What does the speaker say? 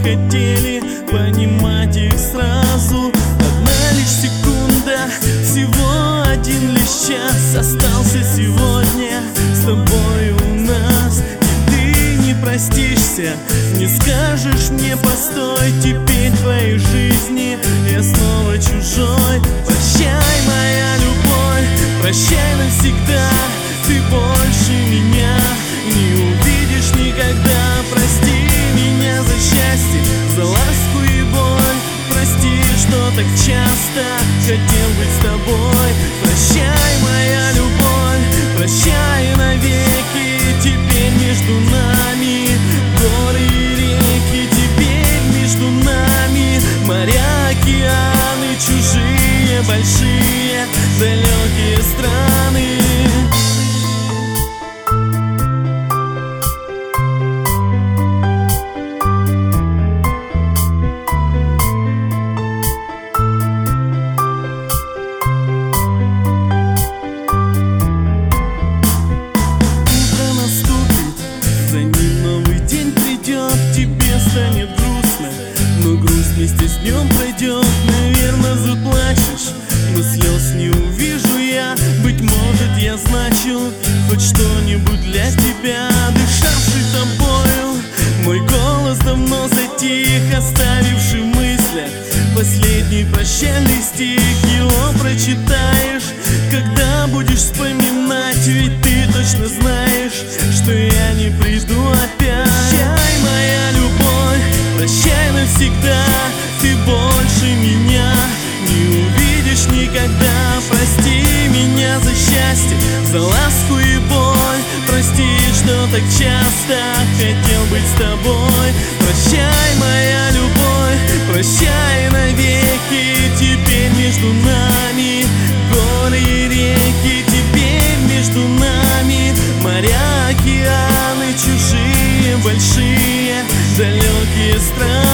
хотели понимать их сразу. Одна лишь секунда, всего один лишь час остался сегодня с тобой у нас. И ты не простишься, не скажешь мне постой. Теперь в твоей жизни я снова чужой. Прощай, моя любовь, прощай навсегда. Ты больше меня не увидишь никогда. Прости меня за счастье, за ласку и боль. Прости, что так часто хотел быть с тобой. Прощай, моя любовь, прощай навеки. Теперь между нами горы и реки. Теперь между нами моря, океаны, чужие, большие, далекие страны. Тебе станет грустно, но грусть вместе с днем пройдет. Наверно, заплачешь, но слез не увижу я. Быть может, я значил хоть что-нибудь для тебя. Дышавший тобою, мой голос давно затих, оставивший в мыслях последний прощальный стих. Его прочитаешь, когда будешь вспоминать. Ведь ты точно знаешь, что я не приду опять. Прощай, моя любовь, прощай навсегда. Ты больше меня не увидишь никогда. Прости меня за счастье, за ласку и боль. Прости, что так часто хотел быть с тобой. Прощай, моя любовь, прощай навеки. Теперь между нами горы и реки. Теперь между нами моря, океаны, чужие, большие, далекие страны.